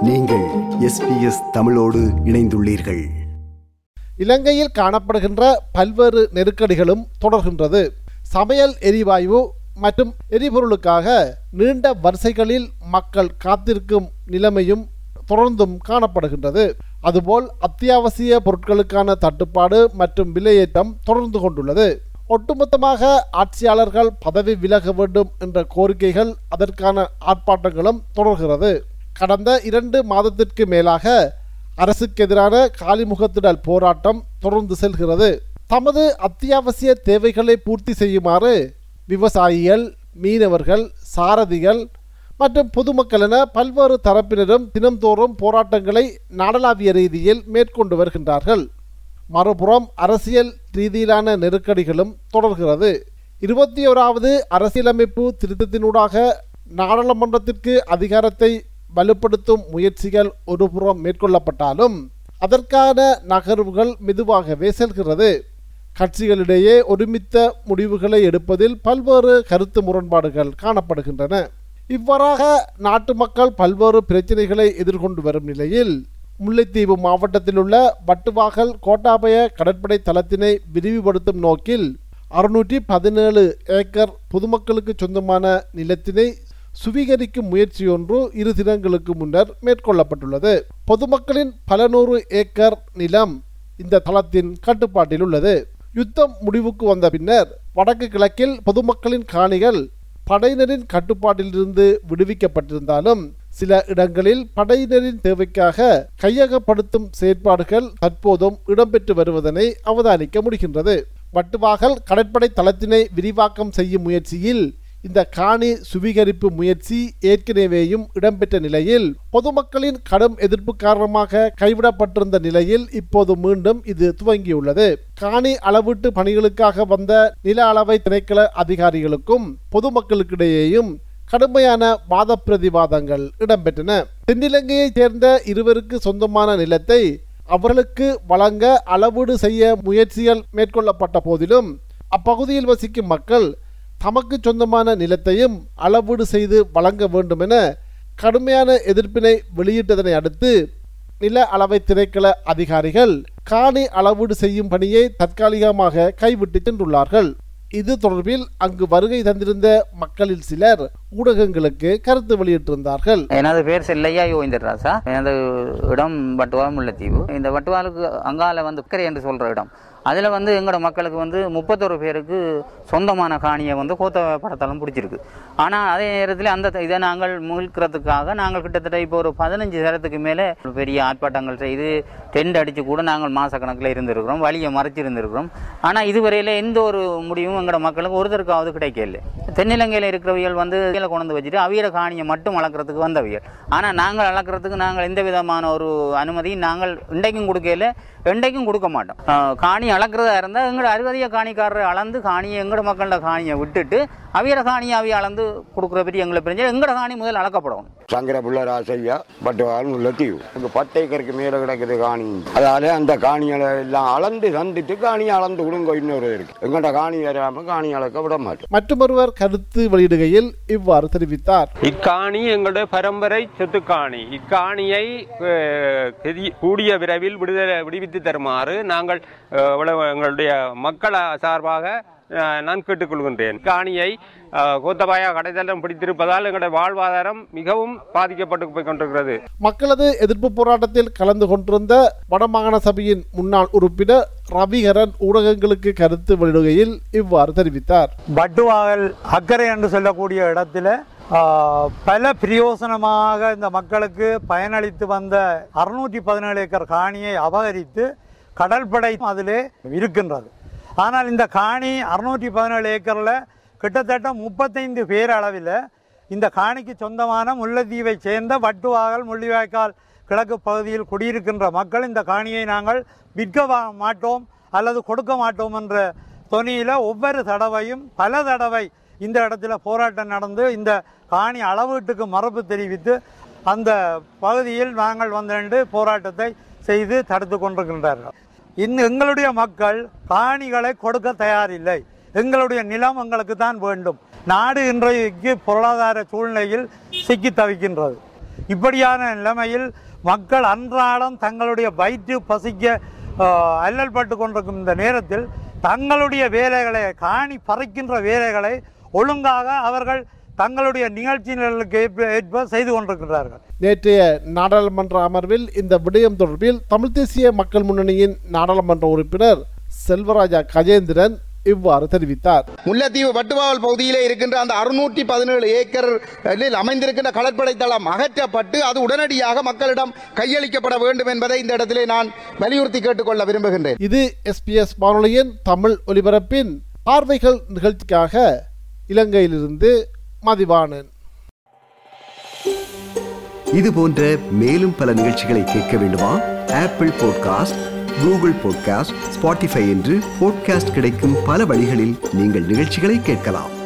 நீங்கள் SBS தமிழோடு இணைந்துள்ளீர்கள். இலங்கையில் காணப்படுகின்ற பல்வேறு நெருக்கடிகளும் தொடர்கின்றது. சமையல் எரிவாயு மற்றும் எரிபொருளுக்காக நீண்ட வரிசைகளில் மக்கள் காத்திருக்கும் நிலைமையும் தொடர்ந்தும் காணப்படுகின்றது. அதுபோல் அத்தியாவசிய பொருட்களுக்கான தட்டுப்பாடு மற்றும் விலையேற்றம் தொடர்ந்து கொண்டுள்ளது. ஒட்டுமொத்தமாக ஆட்சியாளர்கள் பதவி விலக வேண்டும் என்ற கோரிக்கைகள், அதற்கான ஆர்ப்பாட்டங்களும் தொடர்கிறது. கடந்த 2 மாதத்திற்கு மேலாக அரசுக்கு எதிரான காலிமுகத்திடல் போராட்டம் தொடர்ந்து செல்கிறது. தமது அத்தியாவசிய தேவைகளை பூர்த்தி செய்யுமாறு விவசாயிகள், மீனவர்கள், சாரதிகள் மற்றும் பொதுமக்கள் என பல்வேறு தரப்பினரும் தினம்தோறும் போராட்டங்களை நாடளாவிய ரீதியில் மேற்கொண்டு வருகின்றார்கள். மறுபுறம் அரசியல் ரீதியிலான நெருக்கடிகளும் தொடர்கிறது. 21வது அரசியலமைப்பு திருத்தத்தினூடாக நாடாளுமன்றத்திற்கு அதிகாரத்தை வலுப்படுத்தும் முயற்சிகள் ஒருபுறம் மேற்கொள்ளப்பட்டாலும் அதற்கான நகர்வுகள் மெதுவாகவே செல்கிறது. கட்சிகளிடையே ஒருமித்த முடிவுகளை எடுப்பதில் பல்வேறு கருத்து முரண்பாடுகள் காணப்படுகின்றன. இவ்வாறாக நாட்டு மக்கள் பல்வேறு பிரச்சனைகளை எதிர்கொண்டு வரும் நிலையில் முல்லைத்தீவு மாவட்டத்தில் உள்ள வட்டுவாகல் கோட்டாபய கடற்படை தளத்தினை விரிவுபடுத்தும் நோக்கில் 617 ஏக்கர் பொதுமக்களுக்கு சொந்தமான நிலத்தினை சுவீகரிக்கும் முயற்சி ஒன்று 2 தினங்களுக்கு முன்னர் மேற்கொள்ளப்பட்டுள்ளது. பொதுமக்களின் பல நூறு ஏக்கர் நிலம் இந்த தளத்தின் கட்டுப்பாட்டில் உள்ளது. யுத்தம் முடிவுக்கு வந்த பின்னர் வடக்கு கிழக்கில் பொதுமக்களின் காணிகள் படையினரின் கட்டுப்பாட்டிலிருந்து விடுவிக்கப்பட்டிருந்தாலும் சில இடங்களில் படையினரின் தேவைக்காக கையகப்படுத்தும் செயற்பாடுகள் தற்போதும் இடம்பெற்று வருவதனை அவதானிக்க முடிகின்றது. வட்டுவாகல் கடற்படை தளத்தினை விரிவாக்கம் செய்யும் முயற்சியில் இந்த காணி சுவீகரிப்பு முயற்சி ஏற்கனவேயும் இடம்பெற்ற நிலையில் பொதுமக்களின் கடும் எதிர்ப்பு காரணமாக கைவிடப்பட்டிருந்த நிலையில் இப்போது மீண்டும் இது துவங்கியுள்ளது. காணி அளவீட்டு பணிகளுக்காக வந்த நில அளவை திணைக்கள அதிகாரிகளுக்கும் பொதுமக்களுக்கிடையேயும் கடுமையான வாத பிரதிவாதங்கள் இடம்பெற்றன. தென்னிலங்கையைச் சேர்ந்த 2 சொந்தமான நிலத்தை அவர்களுக்கு வழங்க அளவீடு செய்ய முயற்சிகள் மேற்கொள்ளப்பட்ட போதிலும் அப்பகுதியில் வசிக்கும் மக்கள் தமக்கு சொந்தமான நிலத்தையும் அளவீடு செய்து வழங்க வேண்டும் என கடுமையான எதிர்ப்பினை வெளியிட்டதனை அடுத்து நில அளவை திணைக்கள அதிகாரிகள் காணி அளவீடு செய்யும் பணியை தற்காலிகமாக கைவிட்டு சென்றுள்ளார்கள். இது தொடர்பில் அங்கு வருகை தந்திருந்த மக்களில் சிலர் ஊடகங்களுக்கு கருத்து வெளியிட்டிருந்தார்கள். எனது பேர் செல்லையா யோகிந்தராசா. எனது இடம் வட்டுவா முல்லைத்தீவு. இந்த வட்டுவாலுக்கு அங்கால கரை என்று சொல்ற இடம். அதில் எங்களோட மக்களுக்கு 31 பேருக்கு சொந்தமான காணியை கோத்த படத்தளம் பிடிச்சிருக்கு. ஆனால் அதே நேரத்தில் அந்த இதை நாங்கள் மீட்கிறதுக்காக நாங்கள் கிட்டத்தட்ட இப்போ ஒரு 15 நேரத்துக்கு மேலே பெரிய ஆர்ப்பாட்டங்கள் செய்து டென்ட் அடித்து கூட நாங்கள் மாதக்கணக்கில் இருந்திருக்கிறோம், வழியை மறைச்சிருந்திருக்கிறோம். ஆனால் இதுவரையில் எந்த ஒரு முடிவும் எங்களோட மக்களுக்கு ஒருத்தருக்காவது கிடைக்கல. தென்னிலங்கையில் இருக்கிறவர்கள் கீழே கொண்டு வச்சுட்டு அவியர காணியை மட்டும் அளக்கிறதுக்கு வந்தவியல். ஆனால் நாங்கள் அளக்கிறதுக்கு நாங்கள் எந்த விதமான ஒரு அனுமதியும் நாங்கள் இன்றைக்கும் கொடுக்கல, என்றைக்கும் கொடுக்க மாட்டோம். காணி அளக்கிறதா இருந்தால் எங்களோட அறுபதிய காணிக்காரரை அளந்து காணியை எங்களோட மக்களோட காணியை விட்டுட்டு அவியர காணியை அவைய அளந்து கொடுக்குற பற்றி எங்களை பிரிஞ்சு எங்களோட காணி முதல் அளக்கப்படும். சங்கர புள்ளராசையா பட்டுவால் முல்லைத்தீவு. 10 ஏக்கருக்கு மேலே கிடக்குது காணி. அதால அந்த காணிகளை எல்லாம் அளந்து தந்துட்டு காணியை அளந்து கொடுங்க. இன்னொரு இருக்கு எங்கள்ட காணி வராம காணி அளக்க விட மாட்டோம். மற்றொருவர் கருத்து வெளியிடுகையில் இவ்வாறு தெரிவித்தார். இக்காணி எங்களுடைய பரம்பரை சொத்து காணி. இக்காணியை கூடிய விரைவில் விடுவித்து தருமாறு நாங்கள் எங்களுடைய மக்கள் சார்பாக நான் கேட்டுக்கொள்கின்றேன். காணியை கோத்தபாயா கடைத்தளம் பிடித்திருப்பதால் எங்களுடைய வாழ்வாதாரம் மிகவும் பாதிக்கப்பட்டு போய் கொண்டிருக்கிறது. மக்களது எதிர்ப்பு போராட்டத்தில் கலந்து கொண்டிருந்த வடமாகாண சபையின் முன்னாள் உறுப்பினர் ரவிகரன் ஊடகங்களுக்கு கருத்து வெளியிடுகையில் இவ்வாறு தெரிவித்தார். வட்டுவாகல் அக்கரை என்று சொல்லக்கூடிய இடத்துல பல பிரயோசனமாக இந்த மக்களுக்கு பயனளித்து வந்த 617 ஏக்கர் காணியை அபகரித்து கடற்படை அதிலே இருக்கின்றது. ஆனால் இந்த காணி 617 ஏக்கரில் கிட்டத்தட்ட 35 பேர் அளவில் இந்த காணிக்கு சொந்தமான முல்லைத்தீவை சேர்ந்த வட்டுவாகல் முள்ளிவாய்க்கால் கிழக்கு பகுதியில் குடியிருக்கின்ற மக்கள் இந்த காணியை நாங்கள் விற்க மாட்டோம் அல்லது கொடுக்க மாட்டோம் என்ற தொனியில் ஒவ்வொரு தடவையும் பல தடவை இந்த இடத்துல போராட்டம் நடந்து இந்த காணி அளவீட்டுக்கு மறுப்பு தெரிவித்து அந்த பகுதியில் நாங்கள் வந்து போராட்டத்தை செய்து தடுத்து கொண்டிருக்கின்றார்கள். எங்களுடைய மக்கள் காணிகளை கொடுக்க தயாரில்லை. எங்களுடைய நிலம் எங்களுக்கு தான் வேண்டும். நாடு இன்றைக்கு பொருளாதார சூழ்நிலையில் சிக்கி தவிக்கின்றது. இப்படியான நிலைமையில் மக்கள் அன்றாடம் தங்களுடைய வயிற்று பசிக்க அல்லல் பட்டு கொண்டிருக்கும் இந்த நேரத்தில் தங்களுடைய வேலைகளை காணி பறிக்கின்ற வேலைகளை ஒழுங்காக அவர்கள் தங்களுடைய நிகழ்ச்சிகளுக்கு ஏற்ப செய்து கொண்டிருக்கிறார்கள். நேற்றைய நாடாளுமன்ற அமர்வில் இந்த விடயம் தொடர்பில் தமிழ் தேசிய மக்கள் முன்னணியின் நாடாளுமன்ற உறுப்பினர் செல்வராஜா கஜேந்திரன் இவ்வாறு தெரிவித்தார். முல்லைத்தீவு வட்டுவாவல் பகுதியிலே இருக்கின்ற அந்த 617 ஏக்கரில் அமைந்திருக்கின்ற கடற்படை தளம் அகற்றப்பட்டு அது உடனடியாக மக்களிடம் கையளிக்கப்பட வேண்டும் என்பதை இந்த இடத்திலே நான் வலியுறுத்தி கேட்டுக்கொள்ள விரும்புகின்றேன். இது SBS வானொலியின் தமிழ் ஒலிபரப்பின் பார்வைகள் நிகழ்ச்சிக்காக இலங்கையிலிருந்து மதிவாணன். இது போன்ற மேலும் பல நிகழ்ச்சிகளை கேட்க வேண்டுமா? Apple podcast, Google podcast, Spotify என்று பாட்காஸ்ட் கிடைக்கும் பல வழிகளில் நீங்கள் நிகழ்ச்சிகளை கேட்கலாம்.